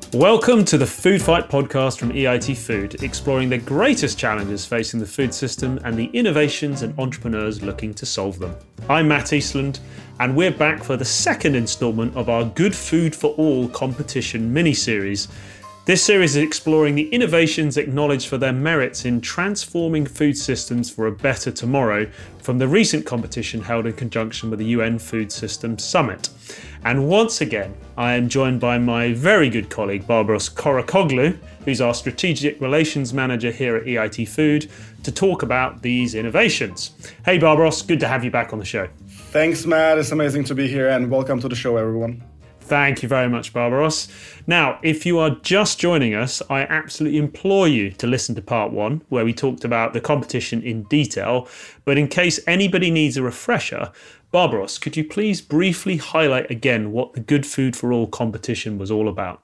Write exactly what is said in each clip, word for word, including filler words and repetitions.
Welcome to the Food Fight podcast from E I T Food, exploring the greatest challenges facing the food system and the innovations and entrepreneurs looking to solve them. I'm Matt Eastland, and we're back for the second instalment of our Good Food for All competition mini-series. This series is exploring the innovations acknowledged for their merits in transforming food systems for a better tomorrow from the recent competition held in conjunction with the U N Food Systems Summit. And once again, I am joined by my very good colleague, Barbaros Korokoglu, who's our Strategic Relations Manager here at E I T Food, to talk about these innovations. Hey Barbaros, good to have you back on the show. Thanks, Matt. It's amazing to be here, and welcome to the show, everyone. Thank you very much, Barbaros. Now, if you are just joining us, I absolutely implore you to listen to part one, where we talked about the competition in detail. But in case anybody needs a refresher, Barbaros, could you please briefly highlight again what the Good Food for All competition was all about?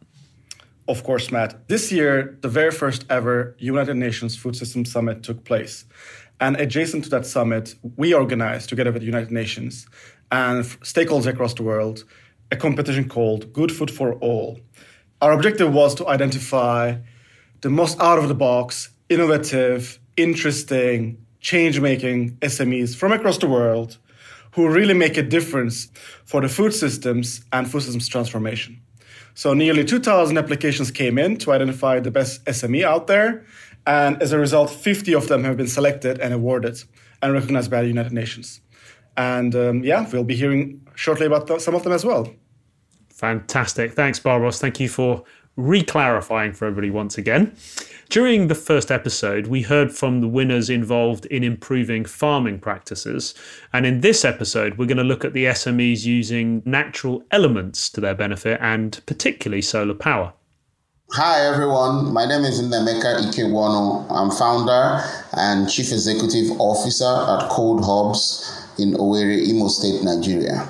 Of course, Matt. This year, the very first ever United Nations Food Systems Summit took place. And adjacent to that summit, we organized, together with the United Nations and stakeholders across the world, a competition called Good Food for All. Our objective was to identify the most out-of-the-box, innovative, interesting, change-making S M Es from across the world who really make a difference for the food systems and food systems transformation. So nearly two thousand applications came in to identify the best S M E out there. And as a result, fifty of them have been selected and awarded and recognized by the United Nations. And um, yeah, we'll be hearing shortly about th- some of them as well. Fantastic. Thanks, Barbaros. Thank you for re-clarifying for everybody once again. During the first episode, we heard from the winners involved in improving farming practices. And in this episode, we're going to look at the S M Es using natural elements to their benefit, and particularly solar power. Hi everyone, my name is Nnemeka Ikewonu. I'm founder and Chief Executive Officer at Cold Hubs in Owerri, Imo State, Nigeria.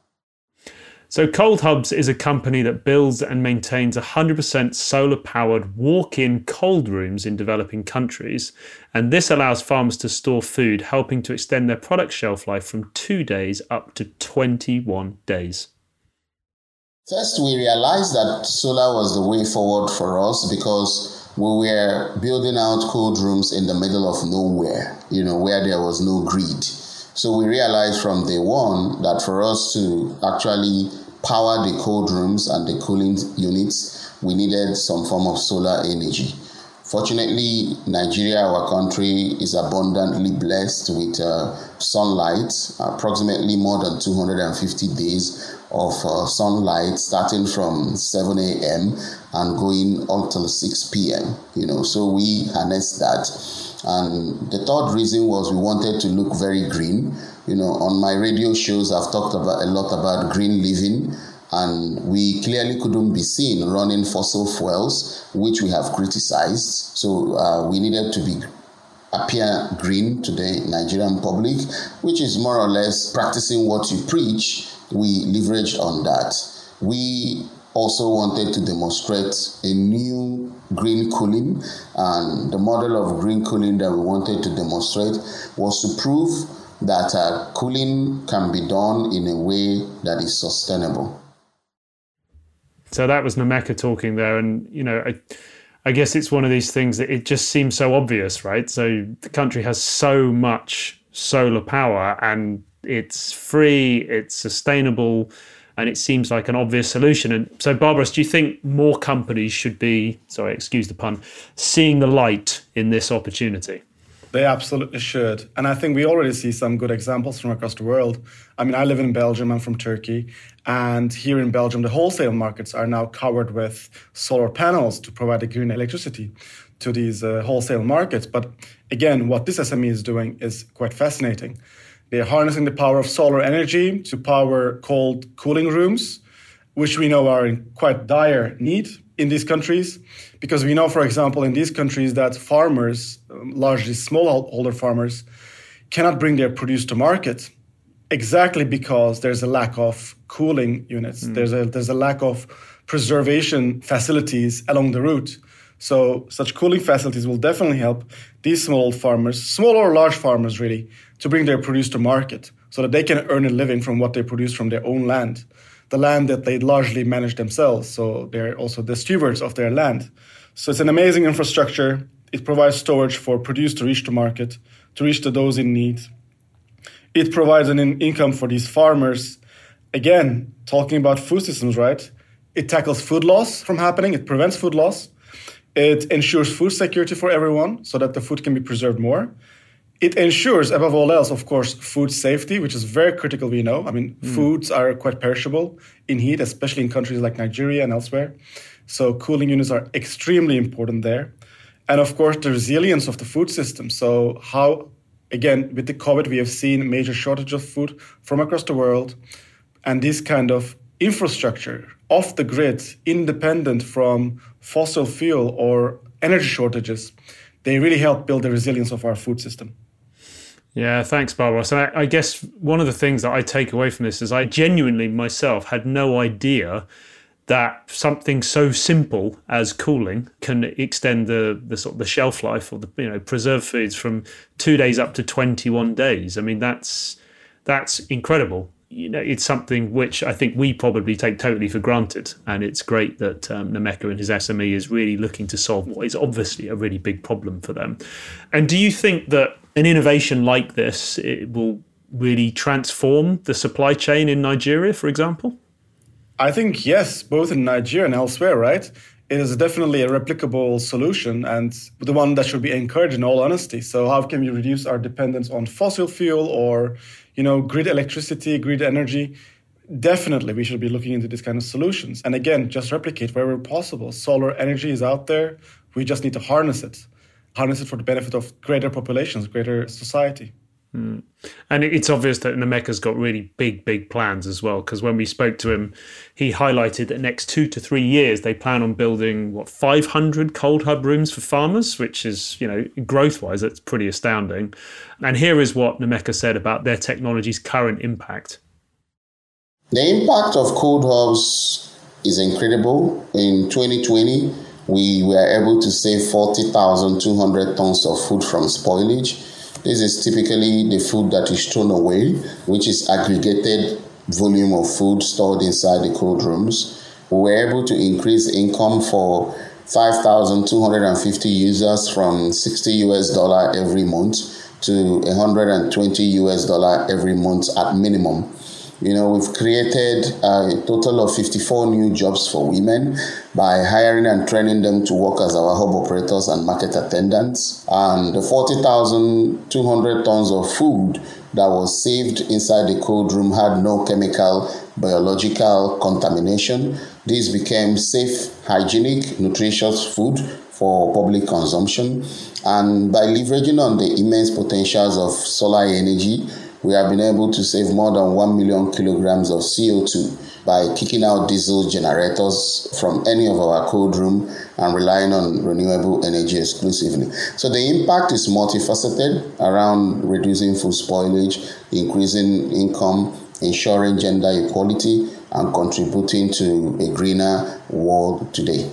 So Cold Hubs is a company that builds and maintains one hundred percent solar-powered walk-in cold rooms in developing countries. And this allows farmers to store food, helping to extend their product shelf life from two days up to twenty-one days. First, we realized that solar was the way forward for us because we were building out cold rooms in the middle of nowhere, you know, where there was no grid. So we realized from day one that for us to actually power the cold rooms and the cooling units, we needed some form of solar energy. Fortunately, Nigeria, our country, is abundantly blessed with uh, sunlight, approximately more than two hundred fifty days of uh, sunlight starting from seven a.m. and going until six p.m. You know, so we harnessed that. And the third reason was we wanted to look very green. You know, on my radio shows, I've talked about a lot about green living, and we clearly couldn't be seen running fossil fuels, which we have criticized. So uh, we needed to be appear green to the Nigerian public, which is more or less practicing what you preach. We leveraged on that. We also wanted to demonstrate a new green cooling, and the model of green cooling that we wanted to demonstrate was to prove that uh, cooling can be done in a way that is sustainable. So that was Nnemeka talking there, and you know, I, I guess it's one of these things that it just seems so obvious, right? So the country has so much solar power, and it's free, it's sustainable, and it seems like an obvious solution. And so, Barbaros, do you think more companies should be, sorry, excuse the pun, seeing the light in this opportunity? They absolutely should. And I think we already see some good examples from across the world. I mean, I live in Belgium, I'm from Turkey. And here in Belgium, the wholesale markets are now covered with solar panels to provide the green electricity to these uh, wholesale markets. But again, what this S M E is doing is quite fascinating. They're harnessing the power of solar energy to power cold cooling rooms, which we know are in quite dire need in these countries, because we know, for example, in these countries that farmers, largely smallholder farmers, cannot bring their produce to market exactly because there's a lack of cooling units. Mm. There's a there's a lack of preservation facilities along the route. So such cooling facilities will definitely help these small farmers, small or large farmers really, to bring their produce to market so that they can earn a living from what they produce from their own land. the land that they largely manage themselves. So they're also the stewards of their land. So it's an amazing infrastructure. It provides storage for produce to reach the market, to reach to those in need. It provides an in- income for these farmers. Again, talking about food systems, right? It tackles food loss from happening. It prevents food loss. It ensures food security for everyone so that the food can be preserved more. It ensures, above all else, of course, food safety, which is very critical, we know. I mean, mm. foods are quite perishable in heat, especially in countries like Nigeria and elsewhere. So cooling units are extremely important there. And of course, the resilience of the food system. So how, again, with the COVID, we have seen major shortage of food from across the world. And this kind of infrastructure off the grid, independent from fossil fuel or energy shortages, they really help build the resilience of our food system. Yeah, thanks, Barbara. So I, I guess one of the things that I take away from this is I genuinely myself had no idea that something so simple as cooling can extend the, the sort of the shelf life of the, you know, preserved foods from two days up to twenty-one days. I mean, that's that's incredible. You know, it's something which I think we probably take totally for granted. And it's great that um, Nemeka and his S M E is really looking to solve what is obviously a really big problem for them. And do you think that an innovation like this, it will really transform the supply chain in Nigeria, for example? I think, yes, both in Nigeria and elsewhere, right? It is definitely a replicable solution and the one that should be encouraged in all honesty. So how can we reduce our dependence on fossil fuel or, you know, grid electricity, grid energy? Definitely, we should be looking into these kind of solutions. And again, just replicate wherever possible. Solar energy is out there. We just need to harness it. Harness it for the benefit of greater populations, greater society. Mm. And it's obvious that Nemeka's got really big, big plans as well, because when we spoke to him, he highlighted that next two to three years, they plan on building, what, five hundred cold hub rooms for farmers, which is, you know, growth-wise, that's pretty astounding. And here is what Nemeka said about their technology's current impact. The impact of cold hubs is incredible. In twenty twenty, we were able to save forty thousand two hundred tons of food from spoilage. This is typically the food that is thrown away, which is aggregated volume of food stored inside the cold rooms. We were able to increase income for five thousand two hundred fifty users from sixty US dollar every month to one hundred twenty US dollar every month at minimum. You know, we've created a total of fifty-four new jobs for women by hiring and training them to work as our hub operators and market attendants. And the forty thousand two hundred tons of food that was saved inside the cold room had no chemical, biological contamination. This became safe, hygienic, nutritious food for public consumption. And by leveraging on the immense potentials of solar energy, we have been able to save more than one million kilograms of C O two by kicking out diesel generators from any of our cold room and relying on renewable energy exclusively. So the impact is multifaceted around reducing food spoilage, increasing income, ensuring gender equality, and contributing to a greener world today.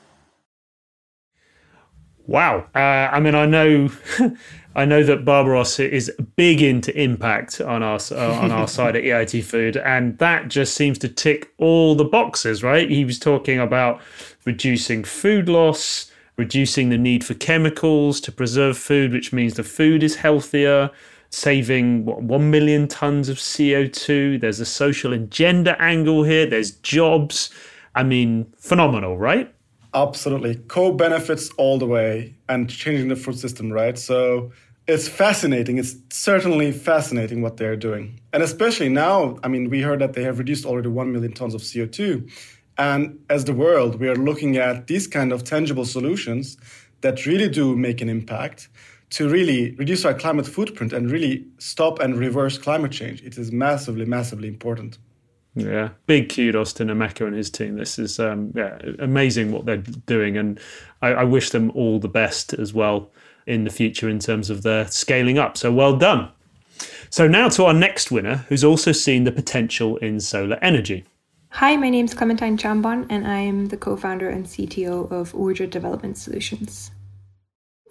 Wow. Uh, I mean, I know... I know that Barbaros is big into impact on our uh, on our side at E I T Food, and that just seems to tick all the boxes, right? He was talking about reducing food loss, reducing the need for chemicals to preserve food, which means the food is healthier, saving, what, one million tons of C O two. There's a social and gender angle here. There's jobs. I mean, phenomenal, right? Absolutely. Co-benefits all the way and changing the food system, right? So it's fascinating. It's certainly fascinating what they're doing. And especially now, I mean, we heard that they have reduced already one million tons of C O two. And as the world, we are looking at these kind of tangible solutions that really do make an impact to really reduce our climate footprint and really stop and reverse climate change. It is massively, massively important. Yeah, big kudos to Nemeka and his team. This is um, yeah, amazing what they're doing, and I, I wish them all the best as well in the future in terms of their scaling up. So well done. So now to our next winner, who's also seen the potential in solar energy. Hi, my name's Clementine Chambon, and I am the co-founder and C T O of Urja Development Solutions.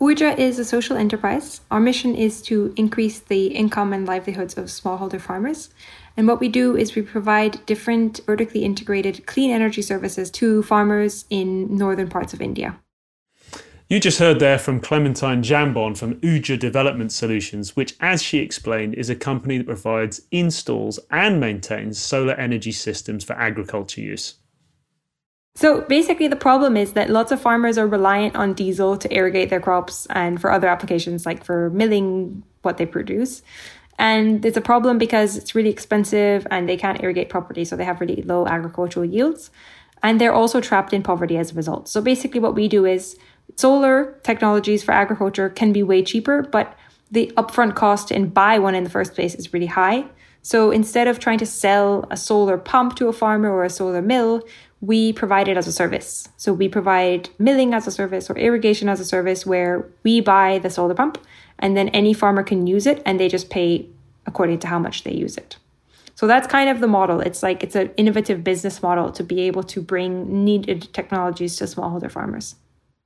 Uja is a social enterprise. Our mission is to increase the income and livelihoods of smallholder farmers. And what we do is we provide different vertically integrated clean energy services to farmers in northern parts of India. You just heard there from Clementine Jambon from Uja Development Solutions, which, as she explained, is a company that provides, installs and maintains solar energy systems for agriculture use. So basically the problem is that lots of farmers are reliant on diesel to irrigate their crops and for other applications like for milling what they produce. And it's a problem because it's really expensive and they can't irrigate properly, so they have really low agricultural yields. And they're also trapped in poverty as a result. So basically what we do is solar technologies for agriculture can be way cheaper, but the upfront cost to buy one in the first place is really high. So instead of trying to sell a solar pump to a farmer or a solar mill, we provide it as a service. So we provide milling as a service or irrigation as a service where we buy the solar pump and then any farmer can use it and they just pay according to how much they use it. So that's kind of the model. It's like it's an innovative business model to be able to bring needed technologies to smallholder farmers.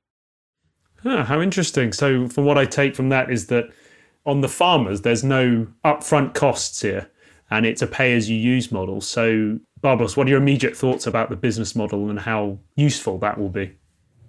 Huh, how interesting. So from what I take from that is that on the farmers, there's no upfront costs here and it's a pay-as-you-use model. So Barbaros, what are your immediate thoughts about the business model and how useful that will be?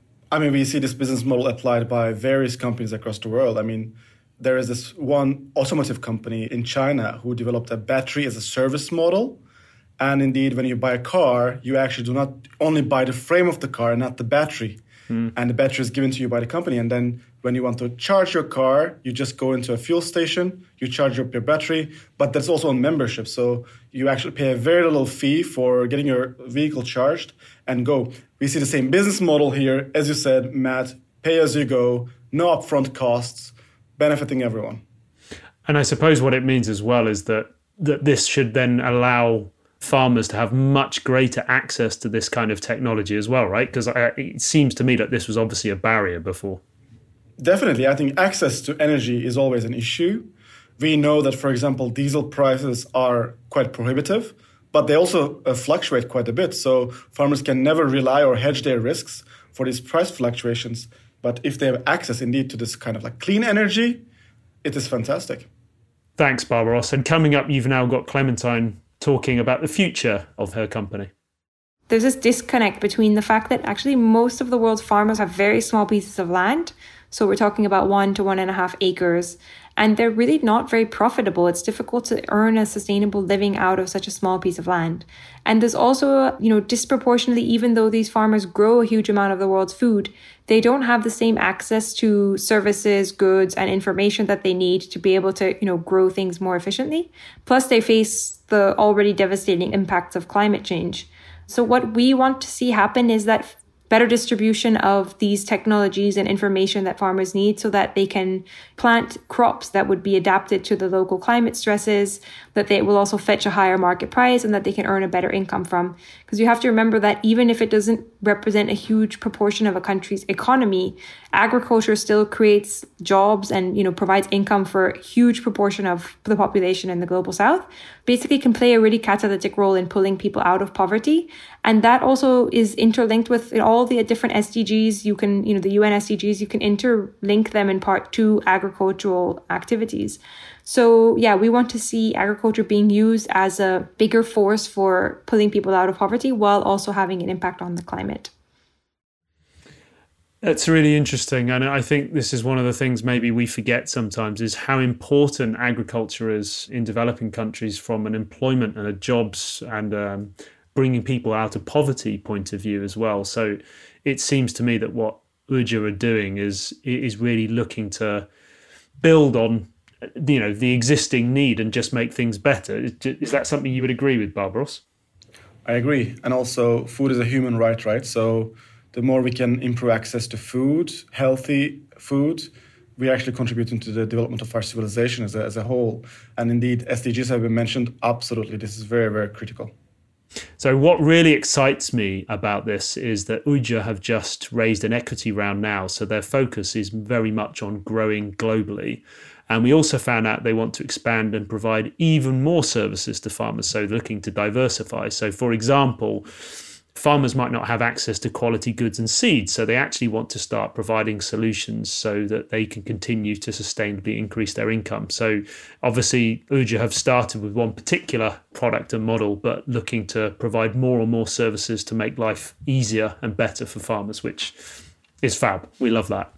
I mean, we see this business model applied by various companies across the world. I mean, there is this one automotive company in China who developed a battery as a service model. And indeed, when you buy a car, you actually do not only buy the frame of the car and not the battery. Mm. And the battery is given to you by the company. And then when you want to charge your car, you just go into a fuel station, you charge up your battery, but that's also on membership. So you actually pay a very little fee for getting your vehicle charged and go. We see the same business model here. As you said, Matt, pay as you go, no upfront costs, benefiting everyone. And I suppose what it means as well is that, that this should then allow farmers to have much greater access to this kind of technology as well, right? Because it seems to me that this was obviously a barrier before. Definitely. I think access to energy is always an issue. We know that, for example, diesel prices are quite prohibitive, but they also uh, fluctuate quite a bit. So farmers can never rely or hedge their risks for these price fluctuations. But if they have access indeed to this kind of like clean energy, it is fantastic. Thanks, Barbaros. And coming up, you've now got Clementine talking about the future of her company. There's this disconnect between the fact that actually most of the world's farmers have very small pieces of land. So we're talking about one to one and a half acres, and they're really not very profitable. It's difficult to earn a sustainable living out of such a small piece of land. And there's also, you know, disproportionately, even though these farmers grow a huge amount of the world's food, they don't have the same access to services, goods, and information that they need to be able to, you know, grow things more efficiently. Plus, they face the already devastating impacts of climate change. So what we want to see happen is that better distribution of these technologies and information that farmers need so that they can plant crops that would be adapted to the local climate stresses, that they will also fetch a higher market price and that they can earn a better income from. Because you have to remember that even if it doesn't represent a huge proportion of a country's economy, agriculture still creates jobs and, you know, provides income for a huge proportion of the population in the global south. Basically can play a really catalytic role in pulling people out of poverty. And that also is interlinked with all the different S D Gs. You can, you know, the U N S D Gs, you can interlink them in part to agricultural activities. So yeah, we want to see agriculture being used as a bigger force for pulling people out of poverty while also having an impact on the climate. That's really interesting. And I think this is one of the things maybe we forget sometimes is how important agriculture is in developing countries from an employment and a jobs and um, bringing people out of poverty point of view as well. So it seems to me that what Uja are doing is is really looking to build on, you know, the existing need and just make things better. Is that something you would agree with, Barbaros? I agree. And also food is a human right, right? So the more we can improve access to food, healthy food, we're actually contributing to the development of our civilization as a, as a whole. And indeed, S D Gs have been mentioned. Absolutely. This is very, very critical. So what really excites me about this is that Uja have just raised an equity round now. So their focus is very much on growing globally. And we also found out they want to expand and provide even more services to farmers. So looking to diversify. So for example, farmers might not have access to quality goods and seeds. So they actually want to start providing solutions so that they can continue to sustainably increase their income. So obviously, Uja have started with one particular product and model, but looking to provide more and more services to make life easier and better for farmers, which is fab. We love that.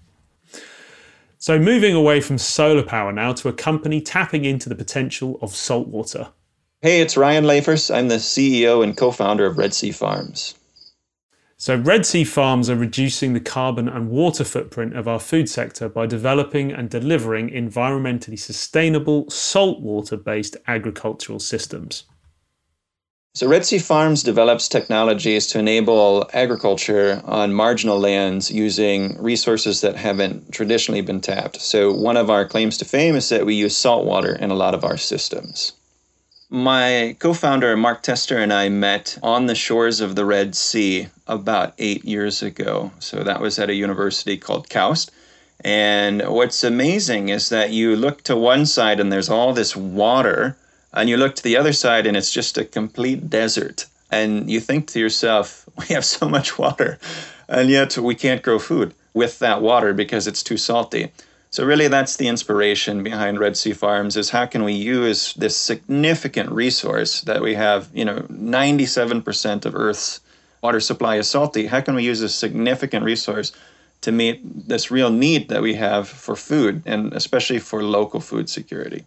So moving away from solar power now to a company tapping into the potential of saltwater. Hey, it's Ryan Leifers. I'm the C E O and co-founder of Red Sea Farms. So Red Sea Farms are reducing the carbon and water footprint of our food sector by developing and delivering environmentally sustainable saltwater-based agricultural systems. So Red Sea Farms develops technologies to enable agriculture on marginal lands using resources that haven't traditionally been tapped. So one of our claims to fame is that we use saltwater in a lot of our systems. My co-founder, Mark Tester, and I met on the shores of the Red Sea about eight years ago. So that was at a university called KAUST. And what's amazing is that you look to one side and there's all this water, and you look to the other side and it's just a complete desert. And you think to yourself, we have so much water, and yet we can't grow food with that water because it's too salty. So really that's the inspiration behind Red Sea Farms, is how can we use this significant resource that we have, you know, ninety-seven percent of Earth's water supply is salty. How can we use this significant resource to meet this real need that we have for food, and especially for local food security?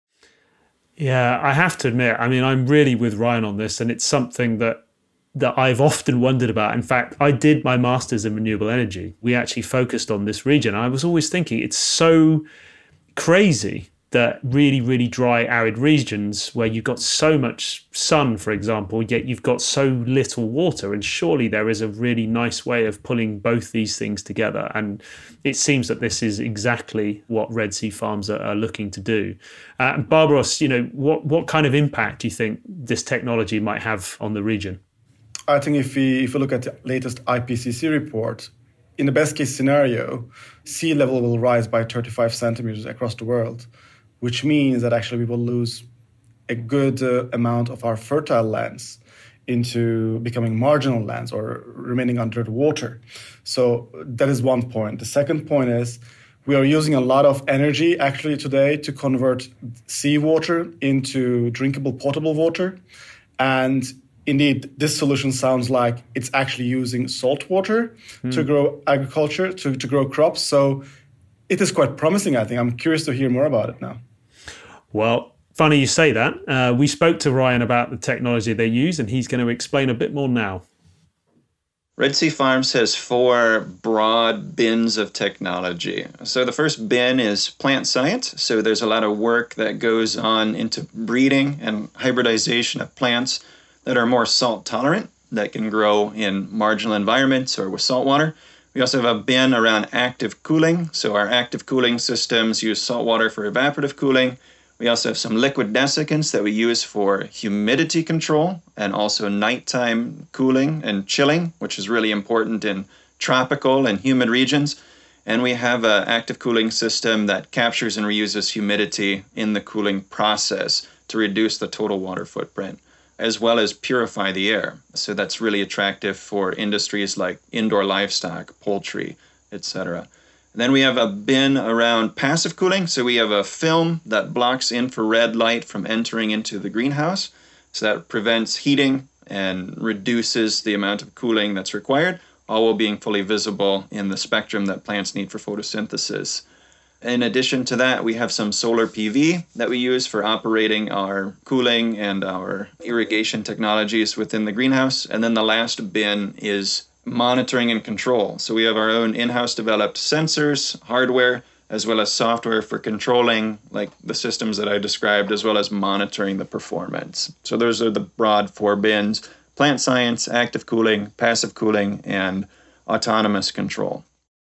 Yeah, I have to admit, I mean, I'm really with Ryan on this, and it's something that that I've often wondered about. In fact, I did my master's in renewable energy. We actually focused on this region. I was always thinking it's so crazy that really, really dry, arid regions where you've got so much sun, for example, yet you've got so little water. And surely there is a really nice way of pulling both these things together. And it seems that this is exactly what Red Sea Farms are, are looking to do. Uh, and Barbaros, you know, what, what kind of impact do you think this technology might have on the region? I think if we if we look at the latest I P C C report, in the best case scenario, sea level will rise by thirty-five centimeters across the world, which means that actually we will lose a good uh, amount of our fertile lands into becoming marginal lands or remaining under the water. So that is one point. The second point is we are using a lot of energy actually today to convert seawater into drinkable potable water. And indeed, this solution sounds like it's actually using salt water mm. to grow agriculture, to, to grow crops. So it is quite promising, I think. I'm curious to hear more about it now. Well, funny you say that. Uh, we spoke to Ryan about the technology they use, and he's going to explain a bit more now. Red Sea Farms has four broad bins of technology. So the first bin is plant science. So there's a lot of work that goes on into breeding and hybridization of plants that are more salt tolerant, that can grow in marginal environments or with salt water. We also have a bin around active cooling. So our active cooling systems use salt water for evaporative cooling. We also have some liquid desiccants that we use for humidity control and also nighttime cooling and chilling, which is really important in tropical and humid regions. And we have an active cooling system that captures and reuses humidity in the cooling process to reduce the total water footprint, as well as purify the air. So that's really attractive for industries like indoor livestock, poultry, et cetera. Then we have a bin around passive cooling. So we have a film that blocks infrared light from entering into the greenhouse. So that prevents heating and reduces the amount of cooling that's required, all while being fully visible in the spectrum that plants need for photosynthesis. In addition to that, we have some solar P V that we use for operating our cooling and our irrigation technologies within the greenhouse. And then the last bin is monitoring and control. So we have our own in-house developed sensors, hardware, as well as software for controlling like the systems that I described, as well as monitoring the performance. So those are the broad four bins: plant science, active cooling, passive cooling, and autonomous control.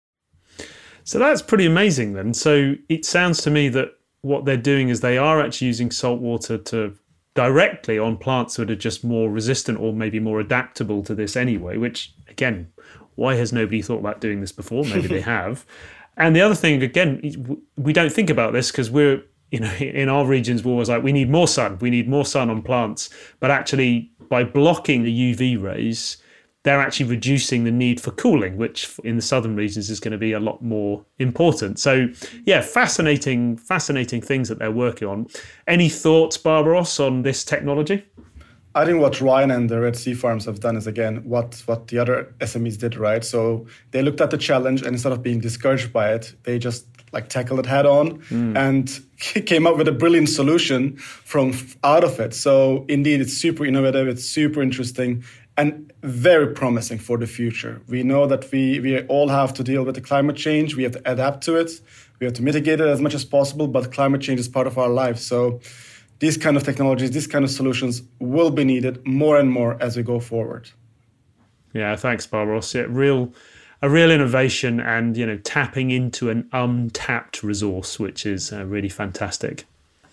So that's pretty amazing then. So it sounds to me that what they're doing is they are actually using salt water to directly on plants that are just more resistant or maybe more adaptable to this anyway, which again, why has nobody thought about doing this before? Maybe they have. And the other thing, again, we don't think about this because we're, you know, in our regions, we're always like, we need more sun, we need more sun on plants. But actually, by blocking the U V rays, they're actually reducing the need for cooling, which in the southern regions is going to be a lot more important. So, yeah, fascinating, fascinating things that they're working on. Any thoughts, Barbaros, on this technology? I think what Ryan and the Red Sea Farms have done is, again, what, what the other S M Es did, right? So they looked at the challenge, and instead of being discouraged by it, they just like tackled it head on mm. and came up with a brilliant solution from out of it. So indeed, it's super innovative, it's super interesting, and very promising for the future. We know that we, we all have to deal with the climate change. We have to adapt to it. We have to mitigate it as much as possible, but climate change is part of our lives. So these kind of technologies, these kind of solutions will be needed more and more as we go forward. Yeah, thanks, Barbaros. Yeah, real, a real innovation, and you know, tapping into an untapped resource, which is uh, really fantastic.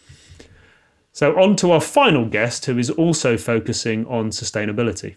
So on to our final guest, who is also focusing on sustainability.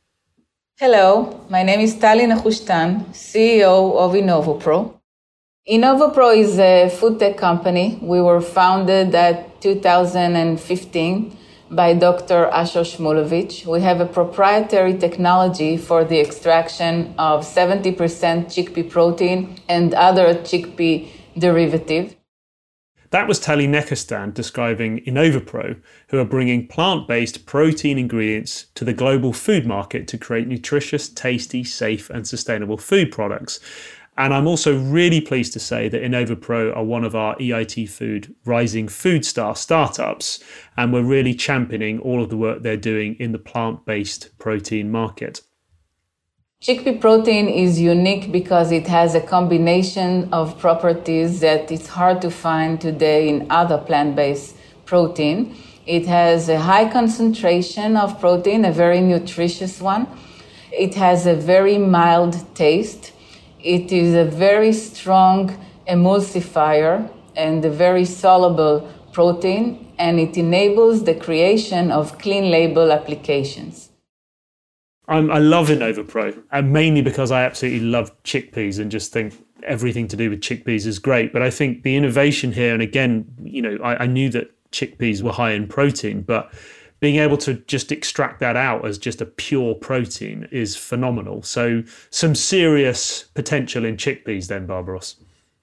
Hello, my name is Tali Nehushtan, C E O of InnovoPro. InnovoPro is a food tech company. We were founded at two thousand fifteen by Doctor Ashur Shmulevich. We have a proprietary technology for the extraction of seventy percent chickpea protein and other chickpea derivative. That was Tali Nehushtan describing InnovoPro, who are bringing plant-based protein ingredients to the global food market to create nutritious, tasty, safe and sustainable food products. And I'm also really pleased to say that InnovoPro are one of our E I T Food Rising Food Star startups, and we're really championing all of the work they're doing in the plant-based protein market. Chickpea protein is unique because it has a combination of properties that it's hard to find today in other plant-based protein. It has a high concentration of protein, a very nutritious one. It has a very mild taste. It is a very strong emulsifier and a very soluble protein, and it enables the creation of clean label applications. I'm, I love InnovoPro, and mainly because I absolutely love chickpeas and just think everything to do with chickpeas is great. But I think the innovation here, and again, you know, I, I knew that chickpeas were high in protein, but being able to just extract that out as just a pure protein is phenomenal. So some serious potential in chickpeas then, Barbaros.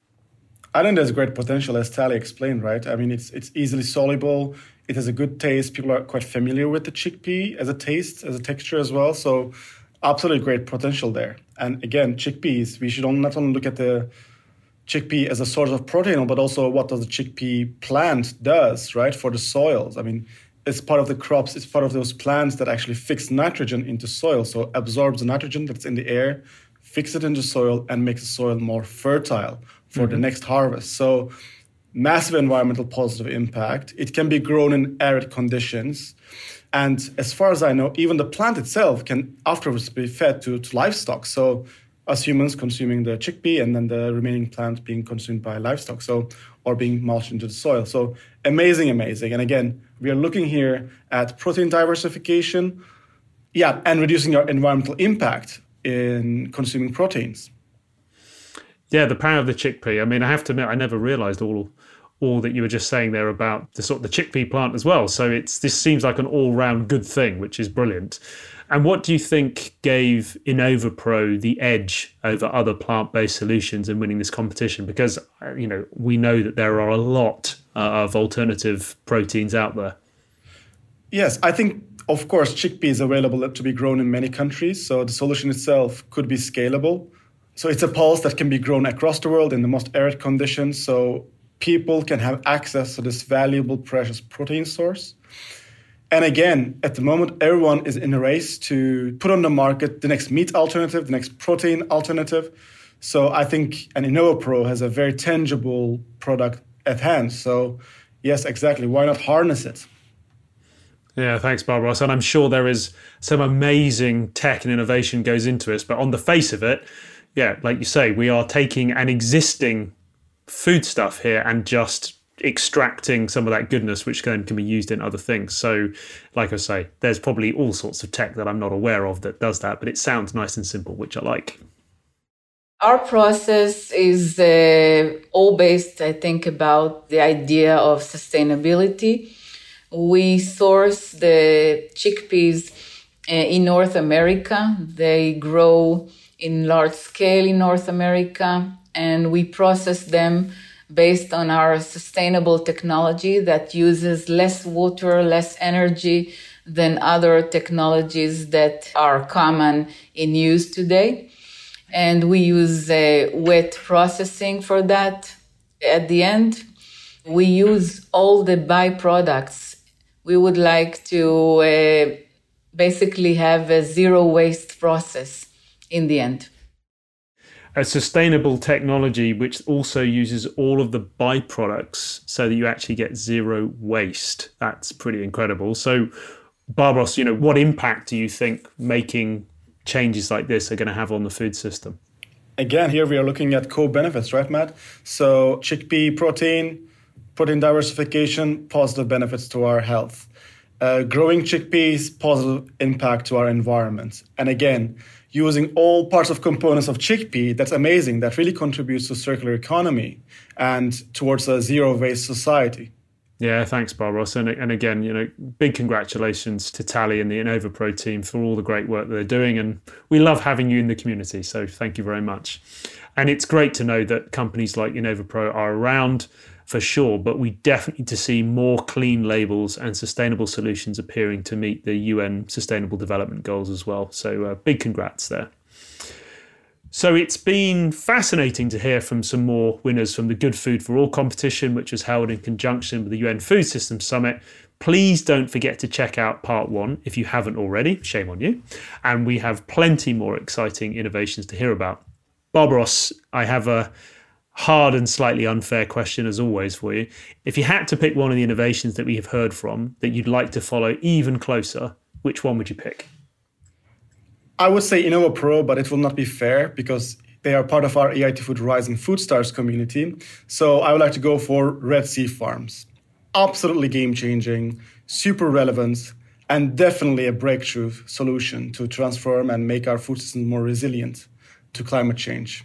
I think there's great potential, as Tali explained, right? I mean, it's it's easily soluble. It has a good taste. People are quite familiar with the chickpea as a taste, as a texture as well. So absolutely great potential there. And again, chickpeas, we should not only look at the chickpea as a source of protein, but also what does the chickpea plant does, right, for the soils. I mean, it's part of the crops. It's part of those plants that actually fix nitrogen into soil. So absorbs the nitrogen that's in the air, fix it into soil, and makes the soil more fertile for mm-hmm. the next harvest. So massive environmental positive impact. It can be grown in arid conditions. And as far as I know, even the plant itself can afterwards be fed to, to livestock. So us humans consuming the chickpea and then the remaining plant being consumed by livestock, so or being mulched into the soil. So amazing, amazing. And again, we are looking here at protein diversification, yeah, and reducing our environmental impact in consuming proteins. Yeah, the power of the chickpea. I mean, I have to admit, I never realized all all that you were just saying there about the sort of the chickpea plant as well. So it's this seems like an all-round good thing, which is brilliant. And what do you think gave InnovoPro the edge over other plant-based solutions in winning this competition? Because, you know, we know that there are a lot uh, of alternative proteins out there. Yes, I think, of course, chickpea is available to be grown in many countries. So the solution itself could be scalable. So it's a pulse that can be grown across the world in the most arid conditions. So people can have access to this valuable, precious protein source. And again, at the moment, everyone is in a race to put on the market the next meat alternative, the next protein alternative. So I think an InnovoPro has a very tangible product at hand. So yes, exactly. Why not harness it? Yeah, thanks, Barbaros. And I'm sure there is some amazing tech and innovation goes into this. But on the face of it, yeah, like you say, we are taking an existing food stuff here and just extracting some of that goodness, which then can be used in other things. So, like I say, there's probably all sorts of tech that I'm not aware of that does that, but it sounds nice and simple, which I like. Our process is uh, all based, I think, about the idea of sustainability. We source the chickpeas in North America. They grow in large scale in North America, and we process them based on our sustainable technology that uses less water, less energy than other technologies that are common in use today. And we use uh, wet processing for that. At the end, we use all the byproducts. We would like to uh, basically have a zero waste process in the end. A sustainable technology which also uses all of the byproducts so that you actually get zero waste. That's pretty incredible. So, Barbaros, you know, what impact do you think making changes like this are going to have on the food system? Again, here we are looking at co-benefits, right, Matt? So chickpea protein, protein diversification, positive benefits to our health. Uh, growing chickpeas, positive impact to our environment. And again, using all parts of components of chickpea, that's amazing. That really contributes to circular economy and towards a zero-waste society. Yeah, thanks, Barbaros. And, and again, you know, big congratulations to Tali and the InnovaPro team for all the great work that they're doing. And we love having you in the community. So thank you very much. And it's great to know that companies like InnovaPro are around for sure, but we definitely need to see more clean labels and sustainable solutions appearing to meet the U N Sustainable Development Goals as well. So uh, big congrats there. So it's been fascinating to hear from some more winners from the Good Food for All competition, which was held in conjunction with the U N Food Systems Summit. Please don't forget to check out part one if you haven't already. Shame on you. And we have plenty more exciting innovations to hear about. Barbaros, I have a hard and slightly unfair question as always for you. If you had to pick one of the innovations that we have heard from that you'd like to follow even closer, which one would you pick? I would say InnovaPro, but it will not be fair because they are part of our E I T Food Rising Food Stars community. So I would like to go for Red Sea Farms. Absolutely game-changing, super relevant, and definitely a breakthrough solution to transform and make our food system more resilient to climate change.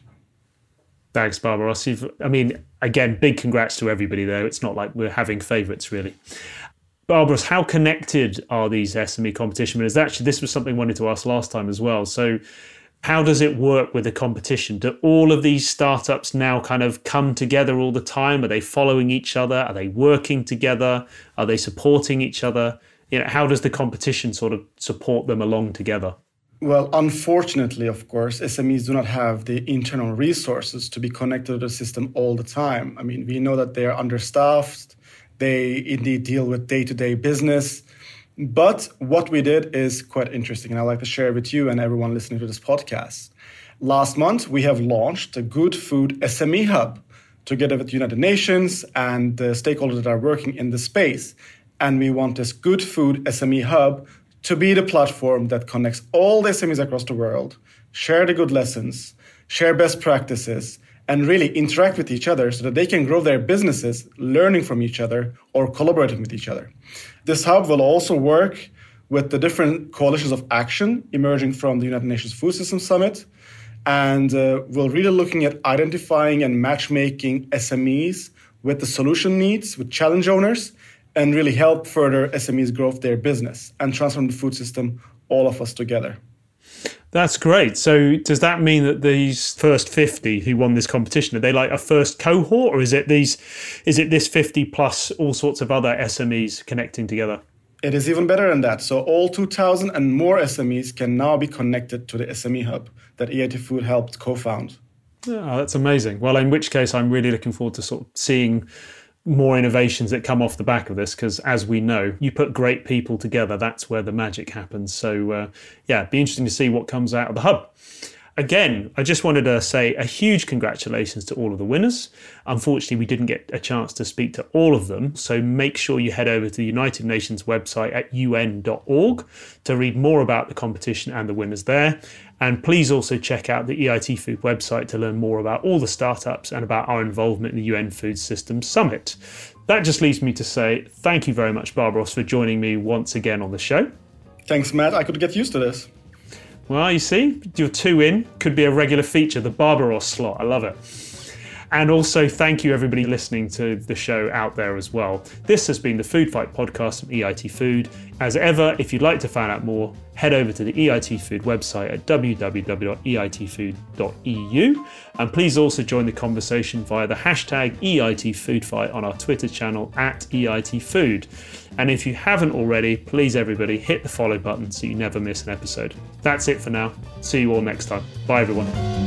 Thanks, Barbaros. You've, I mean, again, big congrats to everybody there. It's not like we're having favourites, really. Barbaros, how connected are these S M E competition winners? Actually, this was something I wanted to ask last time as well. So how does it work with the competition? Do all of these startups now kind of come together all the time? Are they following each other? Are they working together? Are they supporting each other? You know, how does the competition sort of support them along together? Well, unfortunately, of course, S M Es do not have the internal resources to be connected to the system all the time. I mean, we know that they are understaffed. They indeed deal with day-to-day business. But what we did is quite interesting, and I'd like to share with you and everyone listening to this podcast. Last month, we have launched a Good Food S M E Hub together with the United Nations and the stakeholders that are working in the space. And we want this Good Food S M E Hub to be the platform that connects all the S M Es across the world, share the good lessons, share best practices, and really interact with each other so that they can grow their businesses learning from each other or collaborating with each other. This hub will also work with the different coalitions of action emerging from the United Nations Food Systems Summit, and uh, we're really looking at identifying and matchmaking S M Es with the solution needs, with challenge owners, and really help further S M Es grow their business and transform the food system, all of us together. That's great. So does that mean that these first fifty who won this competition, are they like a first cohort, or is it these, is it this fifty plus all sorts of other S M Es connecting together? It is even better than that. So all two thousand and more S M Es can now be connected to the S M E Hub that E I T Food helped co-found. Oh, that's amazing. Well, in which case I'm really looking forward to sort of seeing more innovations that come off the back of this, because as we know, you put great people together, that's where the magic happens. So uh, yeah, it'd be interesting to see what comes out of the hub. Again, I just wanted to say a huge congratulations to all of the winners. Unfortunately, we didn't get a chance to speak to all of them, so make sure you head over to the United Nations website at u n dot org to read more about the competition and the winners there. And please also check out the E I T Food website to learn more about all the startups and about our involvement in the U N Food Systems Summit. That just leaves me to say thank you very much, Barbaros, for joining me once again on the show. Thanks, Matt. I could get used to this. Well, you see, you're two in. Could be a regular feature, the Barbaros slot. I love it. And also thank you everybody listening to the show out there as well. This has been the Food Fight podcast from E I T Food. As ever, if you'd like to find out more, head over to the E I T Food website at w w w dot e i t food dot e u. And please also join the conversation via the hashtag E I T Food Fight on our Twitter channel at E I T Food. And if you haven't already, please everybody hit the follow button so you never miss an episode. That's it for now. See you all next time. Bye everyone.